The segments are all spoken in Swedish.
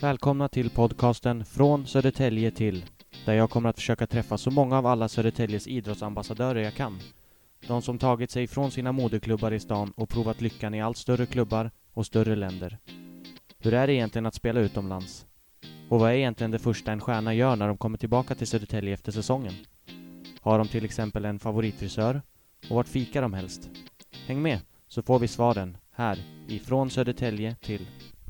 Välkomna till podcasten Från Södertälje till, där jag kommer att försöka träffa så många av alla Södertäljes idrottsambassadörer jag kan. De som tagit sig från sina moderklubbar i stan och provat lyckan i allt större klubbar och större länder. Hur är det egentligen att spela utomlands? Och vad är egentligen det första en stjärna gör när de kommer tillbaka till Södertälje efter säsongen? Har de till exempel en favoritfrisör? Och vart fikar de helst? Häng med, så får vi svaren här i Från Södertälje till.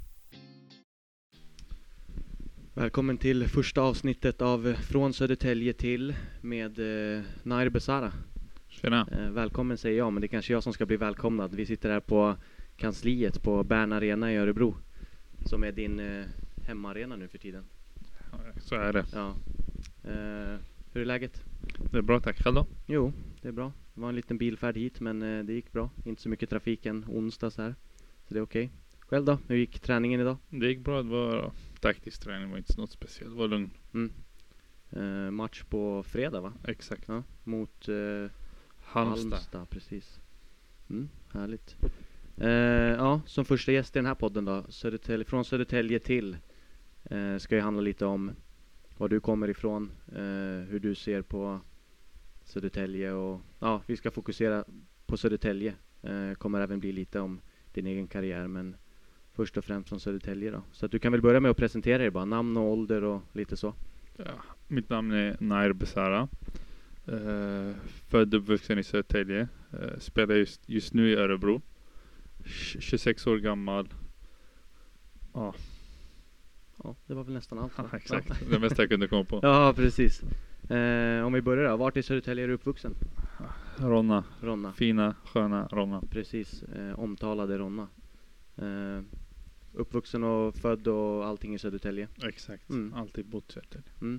Välkommen till första avsnittet av Från Södertälje till med Nair Besara. Tjena. Välkommen säger jag, men det är kanske jag som ska bli välkomnad. Vi sitter här på kansliet på Bern Arena i Örebro, som är din hemmaarena nu för tiden. Så är det. Ja. Hur är läget? Det är bra, tack. Själv då? Jo, det är bra. Det var en liten bilfärd hit, men det gick bra. Inte så mycket trafik än onsdag så här. Så det är okej. Själv då? Hur gick träningen idag? Det gick bra, det var taktisk träning, det var inte något speciellt, det var lugn. Match på fredag va? Exakt. Ja, mot Halmstad, precis. Härligt. Ja, som första gäst i den här podden då, från Södertälje till, ska ju handla lite om var du kommer ifrån, hur du ser på Södertälje och ja, vi ska fokusera på Södertälje. Kommer även bli lite om din egen karriär, men först och främst från Södertälje då. Så att du kan väl börja med att presentera dig bara, namn och ålder och lite så. Ja, mitt namn är Nair Besara. Född och uppvuxen i Södertälje. Spelar just nu i Örebro. 26 år gammal. Ja. Ja, det var väl nästan allt. Ja, exakt, det mesta jag kunde komma på. Ja, precis. Om vi börjar då, vart i Södertälje är du uppvuxen? Ronna. Fina, sköna Ronna. Precis, omtalade Ronna. Uppvuxen och född och allting i Södertälje. Exakt, alltid bott i Södertälje.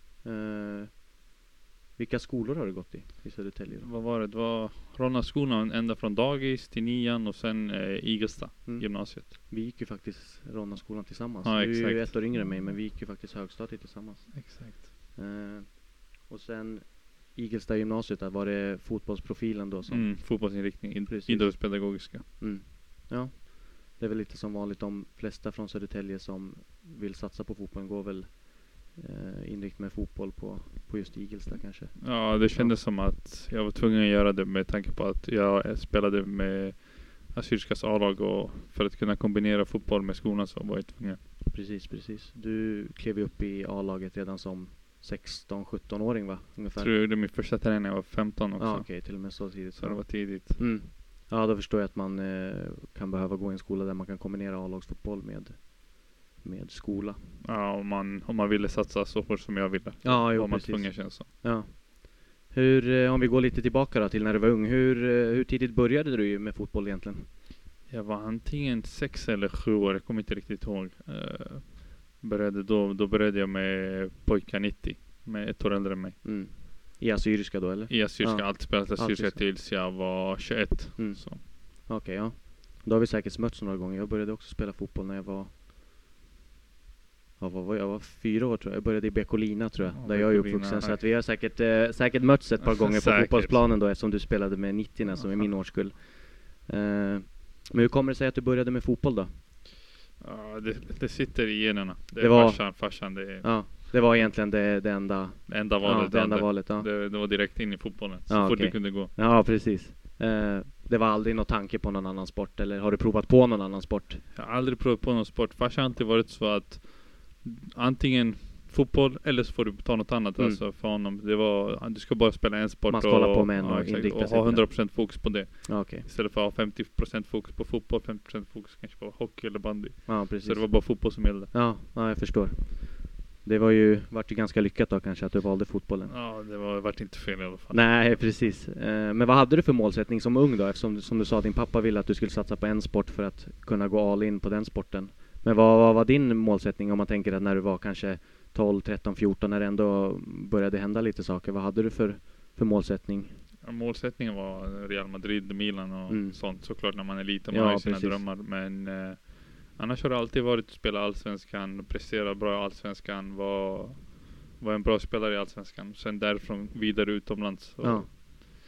Vilka skolor har du gått i Södertälje då? Vad var det? Det var Ronna-skolan ända från dagis till 9 och sen Igelstad, gymnasiet. Vi gick ju faktiskt Ronna-skolan tillsammans. Ja, du är ju ett år yngre än mig, men vi gick ju faktiskt högstadiet tillsammans. Exakt. Och sen Igelstad gymnasiet, där var det fotbollsprofilen då som... fotbollsinriktning, idrottspedagogiska. Ja, det är väl lite som vanligt. De flesta från Södertälje som vill satsa på fotbollen går väl inrikt med fotboll på just Igelstad kanske. Ja, det kändes som att jag var tvungen att göra det med tanke på att jag spelade med Assyrskas A-lag, och för att kunna kombinera fotboll med skolan så var jag tvungen. Precis. Du klev ju upp i A-laget redan som 16-17-åring va? Ungefär. Tror det min första träning när jag var 15 också. Ja, okej, till och med så tidigt. Så det var tidigt. Ja, då förstår jag att man kan behöva gå i en skola där man kan kombinera A-lagsfotboll med skola. Ja, om man ville satsa så hårt som jag ville. Ja, jo, var man precis. tvungen, känns så. Ja. Om vi går lite tillbaka då till när du var ung. Hur tidigt började du med fotboll egentligen? Jag var antingen 6 eller 7 år, jag kommer inte riktigt ihåg. Då började jag med pojkar 90, med ett år äldre än mig. I assyriska då eller? I assyriska, allt spelat assyriska tills jag var 21. Okej, ja. Då har vi säkert mötts några gånger. Jag började också spela fotboll när jag var... Jag var 4 år tror jag. Jag började i Bekolina tror jag. Där jag är uppvuxen. Så att vi har säkert mötts ett par gånger på fotbollsplanen då. Eftersom du spelade med 90 som är min årskull. Men hur kommer det sig att du började med fotboll då? Ja, det sitter i generna. Det var farsan. Det var egentligen det enda valet. Det enda valet, ja. Det var direkt in i fotbollen. Så fort det kunde gå. Ja, precis. Det var aldrig någon tanke på någon annan sport? Eller har du provat på någon annan sport? Jag har aldrig provat på någon sport. Farsan har alltid varit så att antingen fotboll eller så får du ta något annat. Alltså för honom, det var, du ska bara spela en sport. Man ska hålla på med en och inrikta sig och ha 100% fokus på det. Okay. Istället för att ha 50% fokus på fotboll, 50% fokus kanske på hockey eller bandy. Ja, precis. Så det var bara fotboll som gällde. Ja, jag förstår. Det vart ju ganska lyckat då kanske att du valde fotbollen. Ja, det vart inte fel i alla fall. Nej, precis. Men vad hade du för målsättning som ung då? Eftersom som du sa, din pappa ville att du skulle satsa på en sport för att kunna gå all in på den sporten. Men vad var din målsättning om man tänker att när du var kanske 12, 13, 14, när det ändå började hända lite saker? Vad hade du för målsättning? Ja, målsättningen var Real Madrid, Milan och sånt. Såklart när man är liten, man har sina drömmar. Men annars har det alltid varit att spela allsvenskan, prestera bra i allsvenskan, var en bra spelare i allsvenskan. Sen därifrån vidare utomlands. Så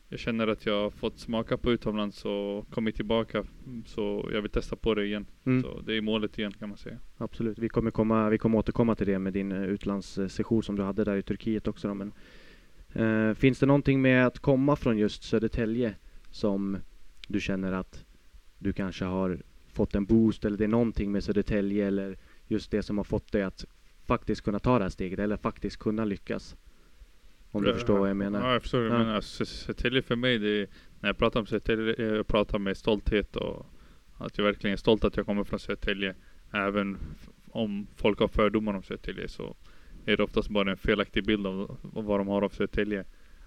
jag känner att jag har fått smaka på utomlands och kommit tillbaka, så jag vill testa på det igen. Så det är målet igen, kan man säga. Absolut, vi kommer återkomma till det med din utlandssession som du hade där i Turkiet också då, men finns det någonting med att komma från just Södertälje som du känner att du kanske har fått en boost, eller det är någonting med Södertälje eller just det som har fått dig att faktiskt kunna ta det här steget eller faktiskt kunna lyckas? Om du förstår vad jag menar. Ja, jag förstår vad jag menar. Södertälje för mig, när jag pratar om Södertälje, jag pratar med stolthet och att jag verkligen är stolt att jag kommer från Södertälje. Även om folk har fördomar om Södertälje, så är det oftast bara en felaktig bild av vad de har av Södertälje.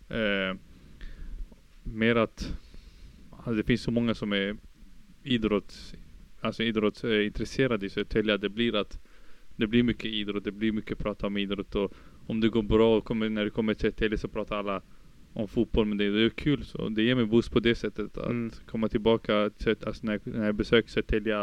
Mer att det finns så många som är idrottsintresserade i Södertälje. Det blir mycket idrott, det blir mycket prata om idrott, och om det går bra när det kommer till Södertälje så pratar alla om fotboll, men det är kul, så det ger mig boost på det sättet att komma tillbaka till, alltså när jag besöker Södertälje,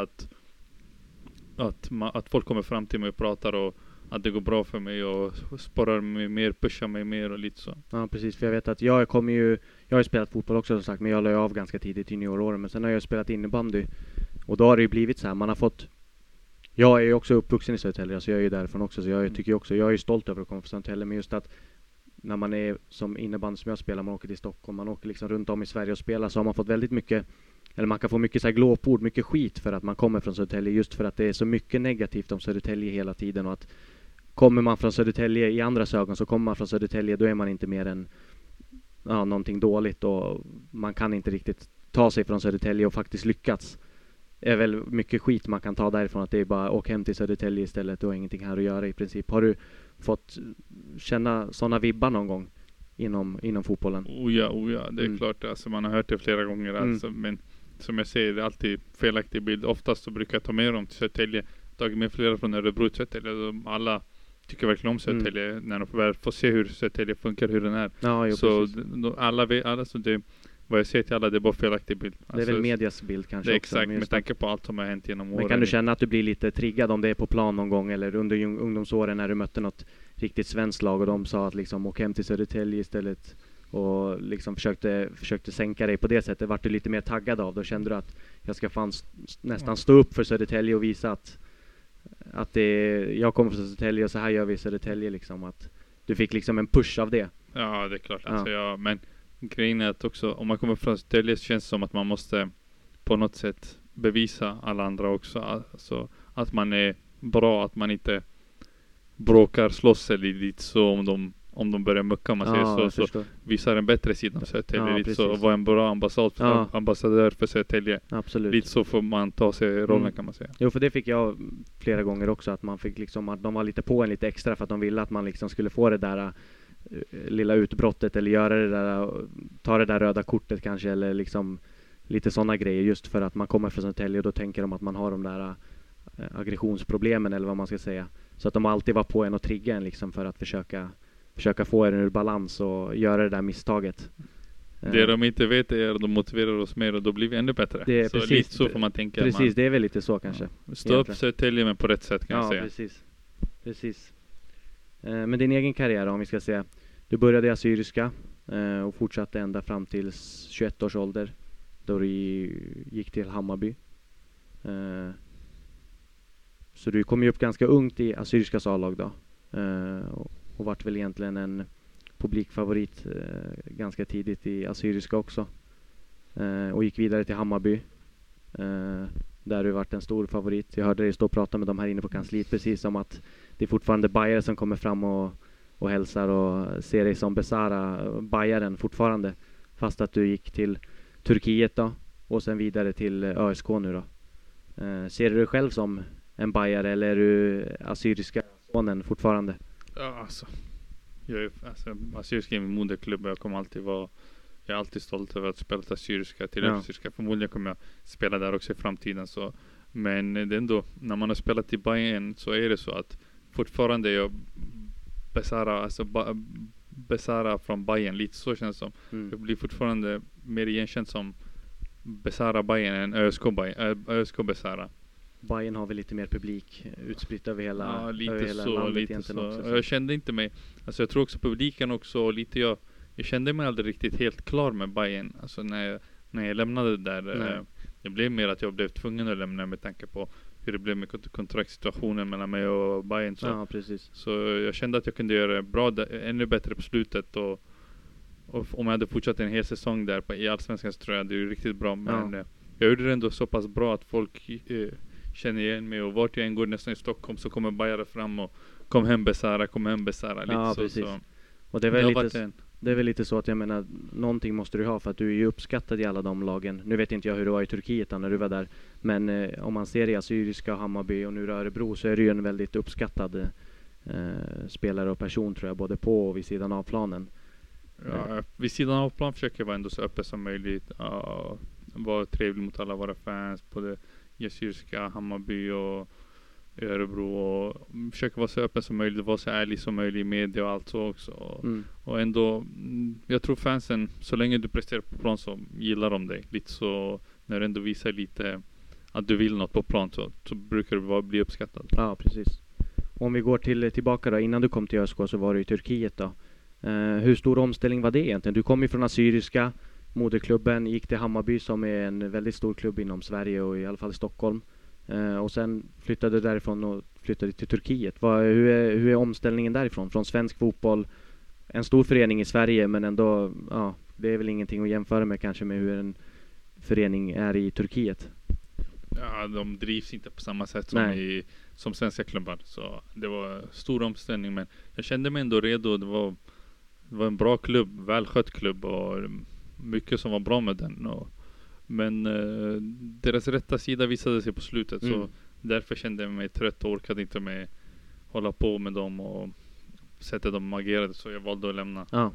att folk kommer fram till mig och pratar, och att det går bra för mig och sporrar mig mer, pushar mig mer och lite så. Ja, precis, för jag vet att jag har spelat fotboll också som sagt, men jag la av ganska tidigt i junioråren, men sen har jag spelat innebandy, och då har det ju blivit så här, jag är ju också uppvuxen i Södertälje, så jag är ju därifrån också, så jag tycker också, jag är ju stolt över att komma från Södertälje, men just att när man är som innebandy som jag spelar, man åker till Stockholm, man åker liksom runt om i Sverige och spelar, så har man fått väldigt mycket, eller man kan få mycket så här glåpord, mycket skit för att man kommer från Södertälje, just för att det är så mycket negativt om Södertälje hela tiden, och att kommer man från Södertälje i andras ögon, så kommer man från Södertälje, då är man inte mer än någonting dåligt, och man kan inte riktigt ta sig från Södertälje och faktiskt lyckats. Det är väl mycket skit man kan ta därifrån, att det är bara åka hem till Södertälje istället och ingenting här att göra i princip. Har du fått känna sådana vibbar någon gång inom fotbollen? Oh ja, det är klart. Alltså, man har hört det flera gånger. Alltså, men som jag säger, det är alltid felaktig bild. Oftast så brukar jag ta med dem till Södertälje. Tagit med flera från Örebro till Södertälje. Alla tycker verkligen om Södertälje när de får se hur Södertälje funkar, hur den är. Ja, jo, så alla så det, vad jag säger till alla, det är bara felaktig bild. Det är väl medias bild kanske. Det är också, exakt, med tanke på allt som har hänt genom åren. Men kan du känna att du blir lite triggad om det är på plan någon gång, eller under ungdomsåren när du mötte något riktigt svenskt lag och de sa att liksom åk hem till Södertälje istället, och liksom försökte sänka dig på det sättet? Vart du lite mer taggad av? Då kände du att jag ska nästan stå upp för Södertälje och visa att jag kommer från Södertälje och så här gör vi i Södertälje, liksom, att du fick liksom en push av det. Ja, det är klart. Alltså, men grejen är att också, om man kommer från Södertälje så känns det som att man måste på något sätt bevisa alla andra också. Alltså, att man är bra, att man inte bråkar, slåss eller lite så om de börjar mucka, man säger så visar en bättre sida av Södertälje, lite så, och vara en bra ambassadör för Södertälje. Absolut. Lite så får man ta sig rollen, kan man säga. Jo, för det fick jag flera gånger också, att man fick liksom, att de var lite på en lite extra för att de ville att man liksom skulle få det där lilla utbrottet, eller göra det där, ta det där röda kortet kanske, eller liksom lite sådana grejer, just för att man kommer från Södertälje, och då tänker de att man har de där aggressionsproblemen, eller vad man ska säga, så att de alltid var på en och trigga en liksom, för att försöka få en ur balans och göra det där misstaget. Det de inte vet är att de motiverar oss mer, och då blir vi ännu bättre. Det är så precis, lite så får man tänka. Precis, det är väl lite så kanske. Stå upp Södertälje, men på rätt sätt, kan jag säga. Precis. Men din egen karriär, om vi ska säga. Du började i Assyriska och fortsatte ända fram till 21 års ålder, då du gick till Hammarby. Så du kom ju upp ganska ungt i Assyriskas A-lag då. Och vart väl egentligen en publikfavorit ganska tidigt i Assyriska också. Och gick vidare till Hammarby. Där du varit en stor favorit. Jag hörde dig stå och prata med dem här inne på kansliet, precis som att det är fortfarande bajare som kommer fram och hälsar och ser dig som Besara, bajaren fortfarande. Fast att du gick till Turkiet då, och sen vidare till ÖSK nu då. Ser du dig själv som en bajare, eller är du assyriska sonen fortfarande? Ja, alltså. Assyriska är min moderklubb, jag är alltid stolt över att spela assyriska till assyriska. Förmodligen kommer jag spela där också i framtiden, så. Men det är ändå, när man har spelat i Bayern, så är det så att fortfarande är jag Besara från Bayern, lite så känns det som. Jag blir fortfarande mer igenkänd som Besara Bayern än ÖSK Besara. Bayern har väl lite mer publik utspritt över hela, ja, lite över hela så, landet lite egentligen så. också. Jag kände inte mig, alltså jag tror också publiken också, och lite jag kände mig aldrig riktigt helt klar med Bayern. Alltså när jag lämnade där, det blev mer att jag blev tvungen att lämna med tanke på hur det blev med kontraktsituationen mellan mig och Bayern. Ja, precis. Så jag kände att jag kunde göra bra ännu bättre på slutet, och om jag hade fortsatt en hel säsong där i Allsvenskan så tror jag det är riktigt bra. Men jag gjorde det ändå så pass bra att folk känner igen mig, och vart jag än går nästan i Stockholm så kommer Bayern fram och kom hem Besara. Lite ja, så, precis. så. Och det är väl lite så att jag menar, någonting måste du ha för att du är ju uppskattad i alla de lagen. Nu vet inte jag hur det var i Turkiet när du var där, men om man ser i Assyriska, Hammarby och nu Örebro, så är det ju en väldigt uppskattad spelare och person, tror jag, både på och vid sidan av planen. Ja, vid sidan av plan försöker jag vara ändå så öppen som möjligt. Vara trevlig mot alla våra fans, både i Assyriska, Hammarby och Örebro, och försöka vara så öppen som möjligt, vara så ärlig som möjligt i media och allt så också. Och ändå, jag tror fansen, så länge du presterar på plan så gillar de dig. Lite så, när du ändå visar lite att du vill något på plan, så brukar du bli uppskattad. Ja, precis. Om vi går tillbaka då, innan du kom till ÖSK så var du i Turkiet då. Hur stor omställning var det egentligen? Du kom ju från Assyriska, moderklubben, gick till Hammarby som är en väldigt stor klubb inom Sverige och i alla fall i Stockholm. Och sen flyttade därifrån och flyttade till Turkiet. Hur är omställningen därifrån? Från svensk fotboll, en stor förening i Sverige, men ändå, ja, det är väl ingenting att jämföra med kanske med hur en förening är i Turkiet. Ja, de drivs inte på samma sätt som svenska klubbar. Så det var stor omställning, men jag kände mig ändå redo. Det var en bra klubb, välskött klubb, och mycket som var bra med den. Men deras rätta sida visade sig på slutet, så därför kände jag mig trött och orkade inte med hålla på med dem och sättet de agerade, så jag valde att lämna. Ja.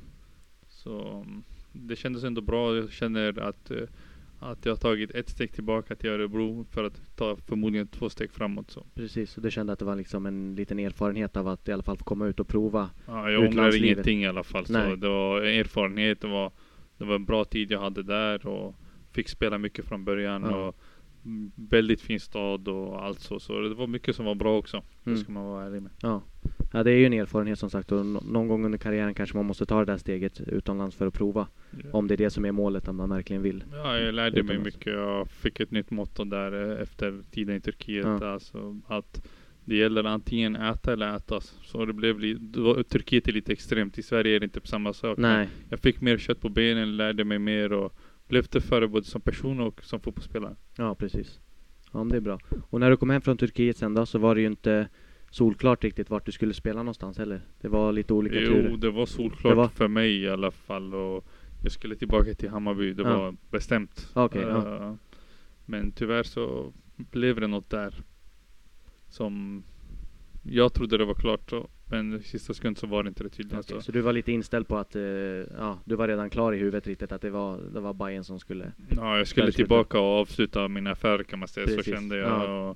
Så det kändes ändå bra. Jag känner att jag har tagit ett steg tillbaka till Örebro för att ta förmodligen 2 steg framåt. Så. Precis, och du kände att det var liksom en liten erfarenhet av att i alla fall få komma ut och prova. Ja, jag ångrar ingenting i alla fall. Så det var erfarenhet, det var en bra tid jag hade där och fick spela mycket från början och väldigt fin stad och allt så det var mycket som var bra också. Det ska man vara ärlig med. Ja, det är ju en erfarenhet som sagt, och någon gång under karriären kanske man måste ta det där steget utomlands för att prova. Om det är det som är målet, om man verkligen vill. Ja, jag lärde mig mycket. Jag fick ett nytt motto där efter tiden i Turkiet. Alltså att det gäller antingen äta eller ätas. Så det blev Turkiet är lite extremt. I Sverige är det inte på samma sak. Nej. Jag fick mer kött på benen, lärde mig mer och blev för både som person och som fotbollsspelare. Ja, precis. Ja, men det är bra. Och när du kom hem från Turkiet sen då, så var det ju inte solklart riktigt vart du skulle spela någonstans heller. Det var lite olika turer. Jo, det var solklart för mig i alla fall, och jag skulle tillbaka till Hammarby. Det var bestämt. Okay, men tyvärr så blev det något där som jag trodde det var klart, så, men i sista sekund så var det inte det tydligen. Okay, så du var lite inställd på att du var redan klar i huvudet riktigt att det var Bayern som skulle... Ja, jag skulle tillbaka och avsluta min affär, kan man säga. Precis. Så kände jag. Ja.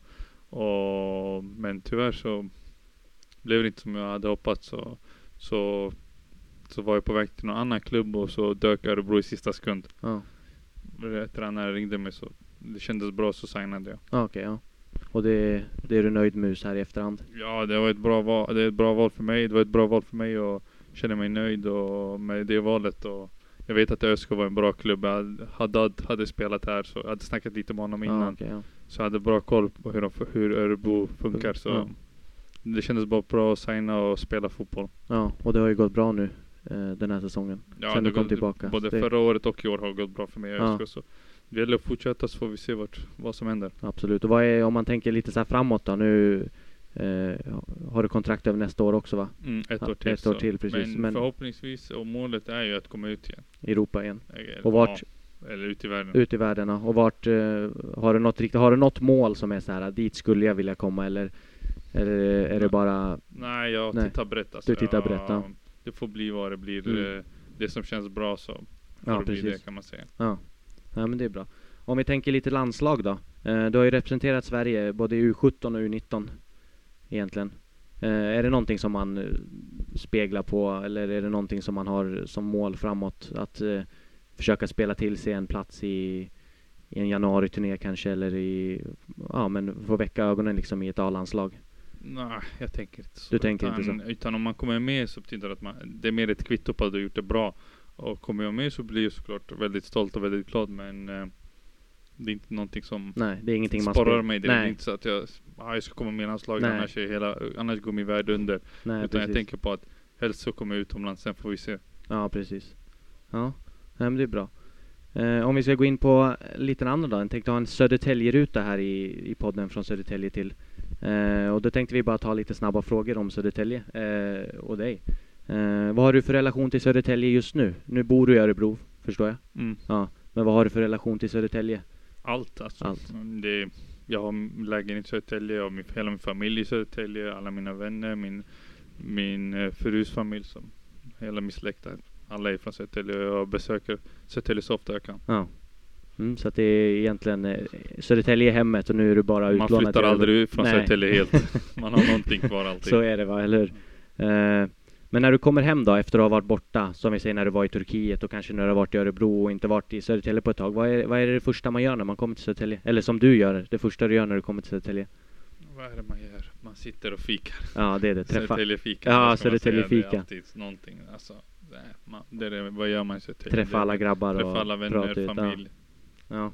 Men tyvärr så blev det inte som jag hade hoppats. Så var jag på väg till någon annan klubb och så dök Örebro i sista sekund. Ja. Tränaren ringde mig, så det kändes bra, så signade jag. Okej. Och det är du nöjd med så här i efterhand? Ja, det var ett bra val. Det är ett bra val för mig. Det var ett bra val för mig och känner mig nöjd med det valet. Och jag vet att ÖSK var en bra klubb. Haddad hade spelat här, så jag hade snackat lite med honom innan. Så jag hade bra koll på hur Örebro funkar. Så det kändes bara bra att signa och spela fotboll. Ja, och det har ju gått bra nu den här säsongen. Ja, sen du kom tillbaka. Både förra året och i år har det gått bra för mig i ÖSK. Så det gäller att fortsätta, så får vi se vad som händer. Absolut. Och om man tänker lite så här framåt då, nu har du kontrakt över nästa år också, va? Ett år till. Ett år till, precis. Men förhoppningsvis, och målet är ju att komma ut igen. Europa igen. Och vart? Eller ut i världen. Ut i världen, och vart har du något mål som är så här, dit skulle jag vilja komma, eller är det bara... Nej, jag tittar brett. Alltså. Du tittar brett, ja. Det får bli vad det blir. Det som känns bra, så får det bli det, kan man säga. Ja, men det är bra. Om vi tänker lite landslag då. Du har ju representerat Sverige både i U17 och U19 egentligen. Är det någonting som man speglar på, eller är det någonting som man har som mål framåt, att försöka spela till sig en plats i en januari-turné kanske, eller men få väcka ögonen liksom i ett A-landslag? Nej, jag tänker inte så. Du tänker inte så? Utan om man kommer med, så betyder det att det är mer ett kvitto på att du har gjort det bra. Och kommer jag med så blir jag såklart väldigt stolt och väldigt glad, men det är inte någonting som Nej, det är ingenting man sparar mig. Det är Nej. inte så att jag ska komma med i landslaget, Nej. annars går min värld under. Nej, Utan jag precis. tänker på att helst så kommer jag utomlands, sen får vi se. Ja, precis. Ja, nej, men det är bra. Om vi ska gå in på lite andra då. Jag tänkte ha en Södertälje-ruta här i podden från Södertälje till. Och då tänkte vi bara ta lite snabba frågor om Södertälje och dig. Vad har du för relation till Södertälje just nu? Nu bor du i Örebro, förstår jag. Mm. Ja, men vad har du för relation till Södertälje? Allt alltså. Allt. Jag har lägenhet i Södertälje och hela min familj i Södertälje, alla mina vänner, min frus familj, som hela min släkt här. Alla är från Södertälje och jag besöker Södertälje så ofta jag kan. Ja. Så att det är egentligen Södertälje är hemmet och nu är du bara utlånad. Man flyttar aldrig ut från Nej. Södertälje helt. Man har någonting kvar alltid. Så är det, va, eller hur? Men när du kommer hem då efter att ha varit borta, som vi säger när du var i Turkiet och kanske när du har varit i Örebro och inte varit i Södertälje på ett tag, vad är det första man gör när man kommer till Södertälje? Eller som du gör, det första du gör när du kommer till Södertälje? Vad är det man gör? Man sitter och fikar. Ja, det är det. Träffa. Södertälje-fika. Ja, Södertälje-fika. Det är alltid någonting. Alltså, vad gör man i Södertälje? Träffa alla grabbar och träffa alla vänner, prata ut. familj. Ja.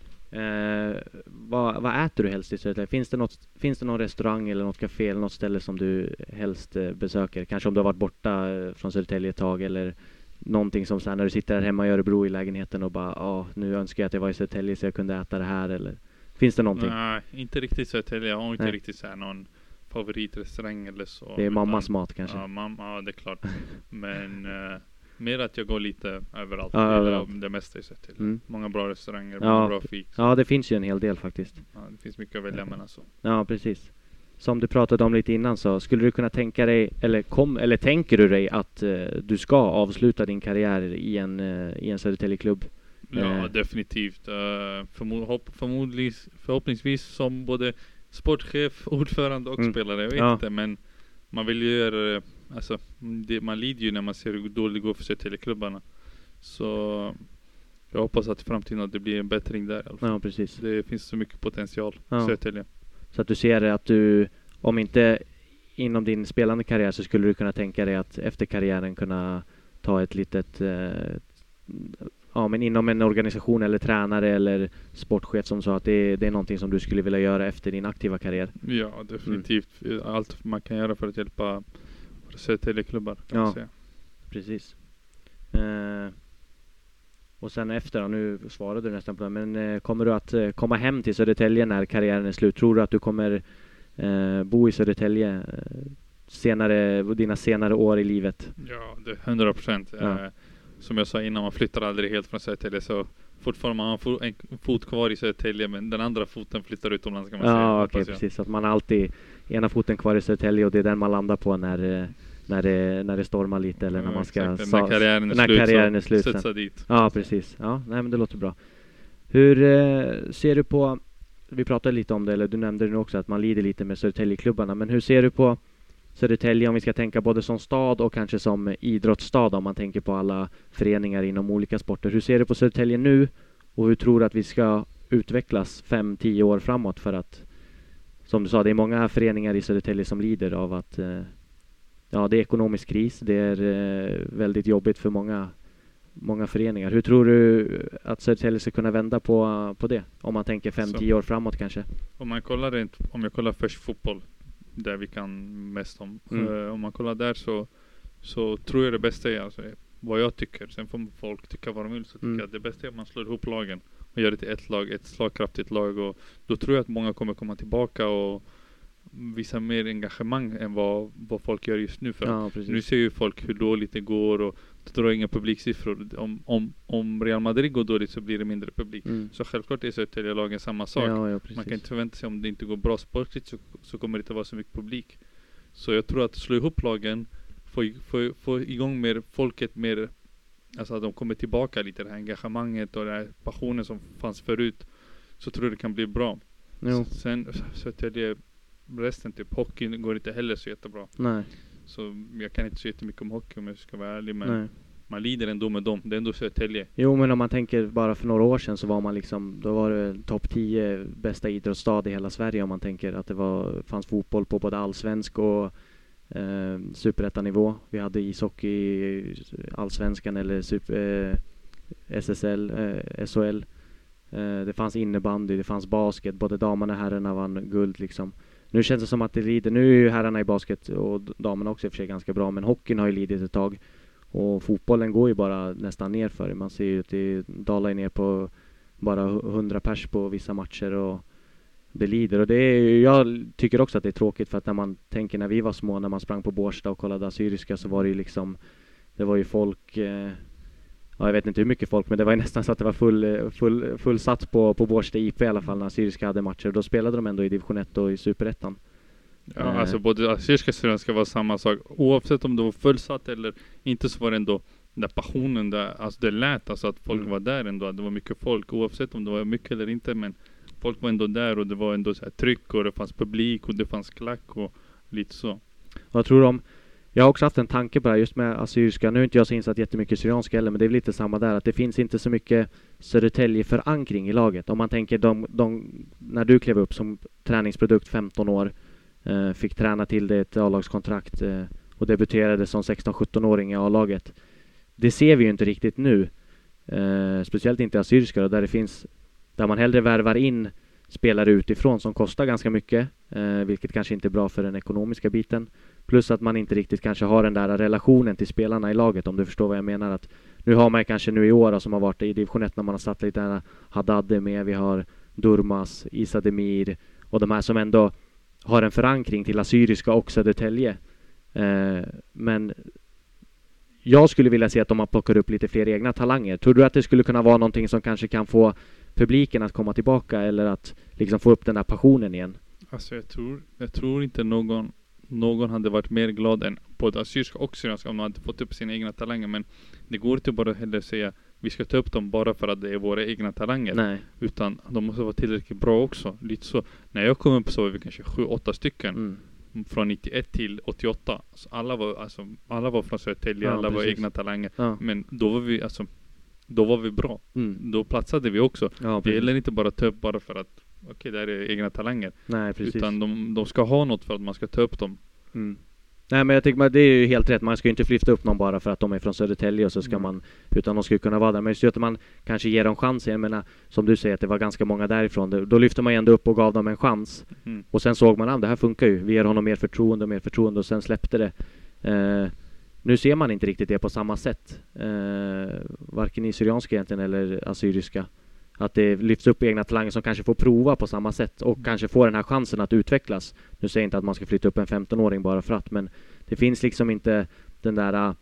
Vad äter du helst i Södertälje? Finns det någon restaurang eller något café eller något ställe som du helst besöker? Kanske om du har varit borta från Södertälje ett tag, eller någonting som så här, när du sitter här hemma i Örebro i lägenheten och bara nu önskar jag att jag var i Södertälje så jag kunde äta det här, eller finns det någonting? Nej, inte riktigt Södertälje. Jag har inte Nej. riktigt så här någon favoritrestaurang eller så. Det är mammas mat kanske. Ja, det är klart. Men mer att jag går lite överallt. Ja, överallt. Det mesta i Södertälje. Många bra restauranger, Ja. många bra fik. Ja, det finns ju en hel del faktiskt. Ja, det finns mycket att välja mellan så. Ja, precis. Som du pratade om lite innan, så skulle du kunna tänka dig, eller tänker du dig att du ska avsluta din karriär i en Södertälje-klubb? Ja, definitivt. Förhoppningsvis som både sportchef, ordförande och spelare. Jag vet inte, men man vill ju göra det. Alltså, man lider ju när man ser hur dåligt det går för Södertälje-klubbarna. Så jag hoppas att i framtiden att det blir en bättring där i alla fall. Ja, precis. Det finns så mycket potential i Södertälje. Så att du ser att du, om inte inom din spelande karriär, så skulle du kunna tänka dig att efter karriären kunna ta ett litet men inom en organisation eller tränare eller sportchef som sa att det är någonting som du skulle vilja göra efter din aktiva karriär. Ja, definitivt. Allt man kan göra för att hjälpa Södertälje-klubbar, kan man säga. Precis. Och sen efter, nu svarade du nästan på det, men kommer du att komma hem till Södertälje när karriären är slut? Tror du att du kommer bo i Södertälje dina senare år i livet? Ja, det 100%. Som jag sa innan, man flyttar aldrig helt från Södertälje, så fortfarande man har en fot kvar i Södertälje, men den andra foten flyttar utomlands, kan man säga. Ja, okej, precis. Att man alltid ena foten kvar i Södertälje och det är den man landar på när det stormar lite, eller när man ska när karriären är slut, sätta dit. Ja, precis. Ja, nej, men det låter bra. Hur ser du på, vi pratade lite om det, eller du nämnde det nu också, att man lider lite med Södertälje-klubbarna, men hur ser du på Södertälje, om vi ska tänka både som stad och kanske som idrottsstad, om man tänker på alla föreningar inom olika sporter? Hur ser du på Södertälje nu och hur tror du att vi ska utvecklas 5-10 år framåt? För att, som du sa, det är många föreningar i Södertälje som lider av att det är ekonomisk kris. Det är väldigt jobbigt för många föreningar. Hur tror du att Södertälje ska kunna vända på det? Om man tänker 5-10 år framåt kanske. Om jag kollar först fotboll, där vi kan mest om. Om man kollar där så tror jag det bästa är vad jag tycker. Sen får folk tycka vad de vill, så tycker jag att det bästa är att man slår ihop lagen och gör det till ett lag, ett slagkraftigt lag, och då tror jag att många kommer komma tillbaka och visa mer engagemang än vad folk gör just nu. För nu ser ju folk hur dåligt det går och det drar inga publiksiffror. Om Real Madrid går dåligt så blir det mindre publik. Så självklart är Södertälje-lagen samma sak. Man kan inte förvänta sig, om det inte går bra sportligt så kommer det inte vara så mycket publik. Så jag tror att slå ihop lagen, få igång mer folket, mer, alltså att de kommer tillbaka lite, det här engagemanget och den här passionen som fanns förut, så tror jag det kan bli bra. Sen Södertälje, resten typ hockey går inte heller så jättebra. Nej. Så jag kan inte så jättemycket om hockey, om jag ska vara ärlig, men man lider ändå med dem. Det är ändå Södertälje. Jo, men om man tänker bara för några år sedan, så var man då var det topp 10 bästa idrottsstad i hela Sverige, om man tänker att det fanns fotboll på både allsvensk och superettanivå. Vi hade ishockey i allsvenskan eller SSL, SHL. Det fanns innebandy, det fanns basket. Både damerna och herrarna vann guld liksom. Nu känns det som att det lider. Nu är ju herrarna i basket och damerna också i och för sig ganska bra. Men hockeyn har ju lidit ett tag. Och fotbollen går ju bara nästan ner för det. Man ser ju att det dalar ner på bara 100 pers på vissa matcher och det lider. Och det är, jag tycker också att det är tråkigt för att när man tänker när vi var små, när man sprang på Bårsta och kollade Assyriska så var det ju liksom, det var ju folk, ja, jag vet inte hur mycket folk, men det var ju nästan så att det var fullsatt på Bårsta IP i alla fall när Assyriska hade matcher. Då spelade de ändå i division 1 och i superettan. Ja, alltså både Assyriska och Syrianska var samma sak. Oavsett om det var fullsatt eller inte så var det ändå den där passionen där, alltså det lät alltså att folk var där ändå, det var mycket folk oavsett om det var mycket eller inte, men folk var ändå där och det var ändå så här tryck och det fanns publik och det fanns klack och lite så. Vad tror du om, jag har också haft en tanke på det här just med Assyriska, nu är inte jag så insatt jättemycket Syrianska heller, men det är lite samma där, att det finns inte så mycket Södertälje-förankring i laget. Om man tänker när du klev upp som träningsprodukt 15 år, fick träna till det ett A-lagskontrakt och debuterade som 16-17-åring i A-laget. Det ser vi ju inte riktigt nu. Speciellt inte Assyriska där man hellre värvar in spelare utifrån som kostar ganska mycket, vilket kanske inte är bra för den ekonomiska biten. Plus att man inte riktigt kanske har den där relationen till spelarna i laget, om du förstår vad jag menar. Att nu har man kanske nu i år som har varit i division 1 när man har satt lite där Haddad med, vi har Durmas, Isa Demir och de här som ändå har en förankring till Assyriska och Södertälje. Men jag skulle vilja se att de har plockat upp lite fler egna talanger. Tror du att det skulle kunna vara någonting som kanske kan få publiken att komma tillbaka eller att liksom få upp den där passionen igen? Alltså jag tror inte någon hade varit mer glad än både Assyriska och Syrianska om de hade fått upp sina egna talanger, men det går inte bara heller säga vi ska ta upp dem bara för att det är våra egna talanger. Nej. Utan de måste vara tillräckligt bra också. Lite så. När jag kom upp så var vi kanske 7-8 stycken. Från 91 till 88. Så alla var från Södertälje, alla var egna talanger. Ja. Men då var vi bra. Då platsade vi också. Ja, det gäller inte bara ta upp bara för att det här är egna talanger. Nej, precis. Utan de ska ha något för att man ska ta upp dem. Nej, men jag tycker det är ju helt rätt. Man ska ju inte lyfta upp någon bara för att de är från Södertälje och så ska man, utan de ska kunna vara där. Men just att man kanske ger dem chans. Jag menar, som du säger att det var ganska många därifrån. Då lyfter man ju ändå upp och gav dem en chans. Och sen såg man, det här funkar ju. Vi ger honom mer förtroende och sen släppte det. Nu ser man inte riktigt det på samma sätt. Varken i Syrianska egentligen eller Assyriska. Att det lyfts upp egna talanger som kanske får prova på samma sätt och kanske får den här chansen att utvecklas. Nu säger jag inte att man ska flytta upp en 15-åring bara för att, men det finns liksom inte den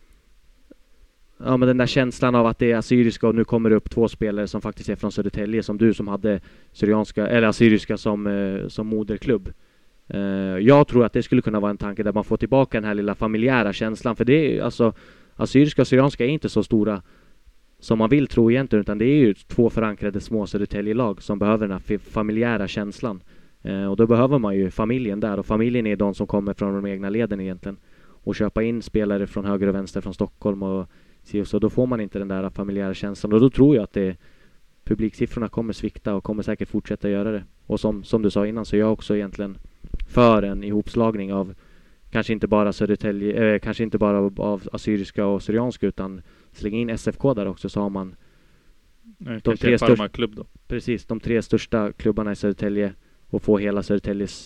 där känslan av att det är Assyriska och nu kommer det upp 2 spelare som faktiskt är från Södertälje, som du som hade Syrianska eller Assyriska som moderklubb. Jag tror att det skulle kunna vara en tanke där man får tillbaka den här lilla familjära känslan, för det är alltså Assyriska och Syrianska är inte så stora som man vill tro egentligen, utan det är ju 2 förankrade små Södertälje-lag som behöver den här familjära känslan. Och då behöver man ju familjen där, och familjen är de som kommer från de egna leden egentligen. Och köpa in spelare från höger och vänster från Stockholm och så då får man inte den där familjära känslan. Och då tror jag att publiksiffrorna kommer svikta och kommer säkert fortsätta göra det. Och som du sa innan, så är jag också egentligen för en ihopslagning av kanske inte bara Södertälje, kanske inte bara av Assyriska och Syrianska, utan slänga in SFK där också, så har man de 3 största klubb då. Precis, de 3 största klubbarna i Södertälje och få hela Södertäljes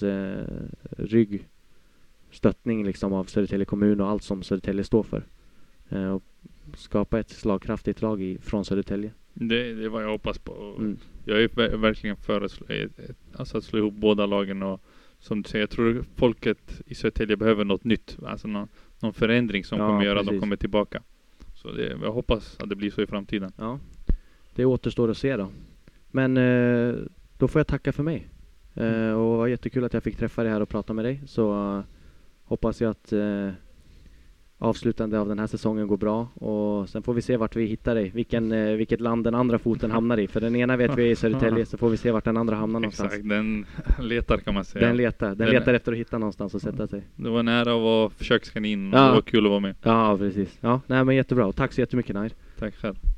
stöttning liksom av Södertälje kommun och allt som Södertälje står för. Och skapa ett slagkraftigt lag från Södertälje. Det är vad jag hoppas på. Jag är verkligen för att slå ihop båda lagen, och som du säger, jag tror folket i Södertälje behöver något nytt, alltså någon förändring som kommer göra att de kommer tillbaka. Så jag hoppas att det blir så i framtiden. Ja, det återstår att se då. Men då får jag tacka för mig. Och det var jättekul att jag fick träffa dig här och prata med dig. Så hoppas jag att avslutande av den här säsongen går bra. Och sen får vi se vart vi hittar dig. Vilket land den andra foten hamnar i. För den ena vet vi är i Södertälje, så får vi se vart den andra hamnar någonstans. Exakt, den letar kan man säga. Den letar efter att hitta någonstans att sätta sig. Det var nära att vara försökskanin och det var kul att vara med. Ja, precis. Ja, nej, men jättebra. Och tack så jättemycket, Nair. Tack själv.